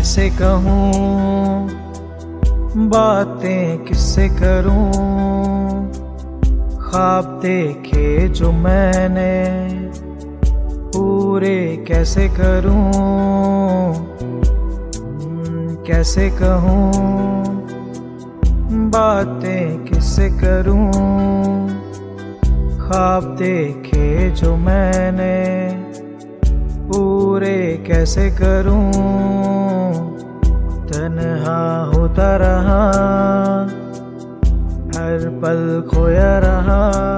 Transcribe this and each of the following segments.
कैसे कहूँ, बातें किससे करूँ। ख्वाब देखे जो मैंने पूरे कैसे करूँ, कैसे कहूँ, बातें किससे करूँ। ख्वाब देखे जो मैंने पूरे कैसे करूँ। तन्हा होता रहा, हर पल खोया रहा।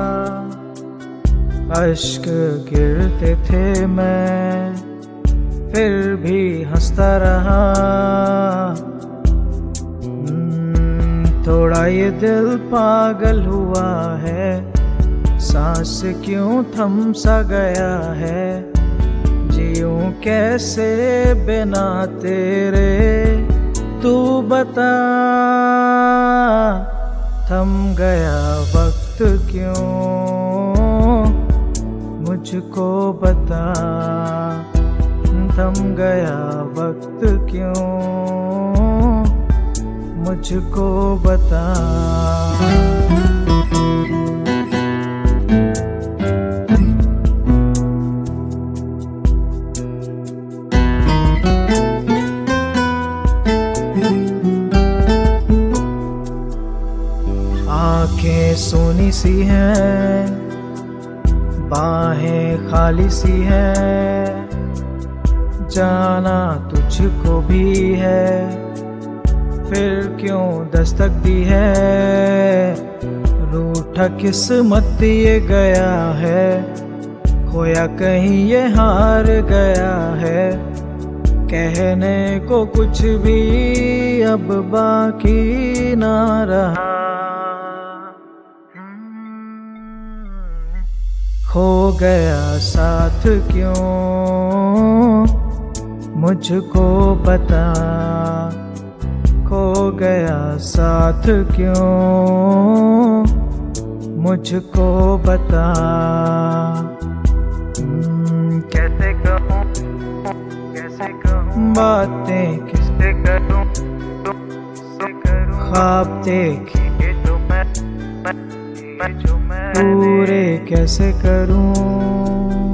अश्क गिरते थे मैं फिर भी हंसता रहा। थोड़ा ये दिल पागल हुआ है, सांस क्यों थम सा गया है। जीऊं कैसे बिना तेरे तू बता। थम गया वक्त क्यों मुझको बता। थम गया वक्त क्यों मुझको बता। आँखें सोनी सी हैं, बाहें खाली सी हैं। जाना तुझको भी है, फिर क्यों दस्तक दी है। रूठा किस्मत ये गया है, खोया कहीं ये हार गया है। कहने को कुछ भी अब बाकी ना रहा। खो गया साथ क्यों मुझको बता। खो गया साथ क्यों मुझको बता। कैसे कहूँ, कैसे कहूँ, बातें किससे करूँ। ख्वाब देखे जो मैं पूरे कैसे करूँ।